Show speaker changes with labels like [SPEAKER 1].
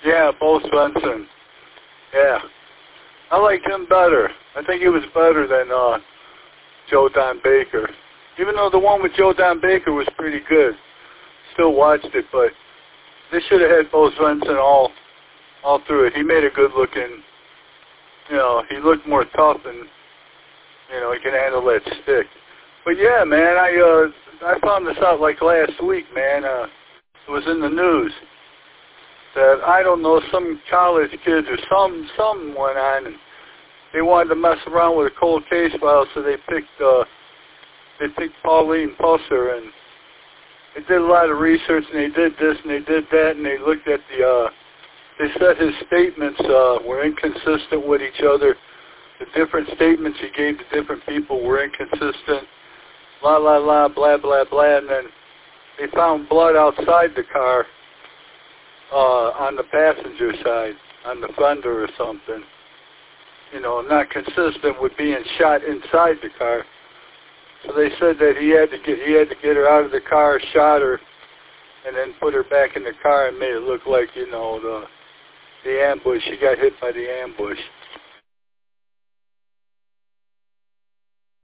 [SPEAKER 1] Yeah, Bo Svenson. Yeah. I liked him better. I think he was better than Joe Don Baker. Even though the one with Joe Don Baker was pretty good. Still watched it, but they should have had Bo Svenson all through it. He made a good looking, he looked more tough and, he can handle that stick. But yeah, man, I found this out like last week, man. It was in the news that, I don't know, some college kids or some went on and they wanted to mess around with a cold case file, so they picked Pauline Pusser, and they did a lot of research, and they did this and they did that, and they looked at they said his statements were inconsistent with each other. The different statements he gave to different people were inconsistent. La la la, blah blah blah, and then they found blood outside the car on the passenger side, on the fender or something. Not consistent with being shot inside the car. So they said that he had to get her out of the car, shot her, and then put her back in the car and made it look like the ambush. She got hit by the ambush.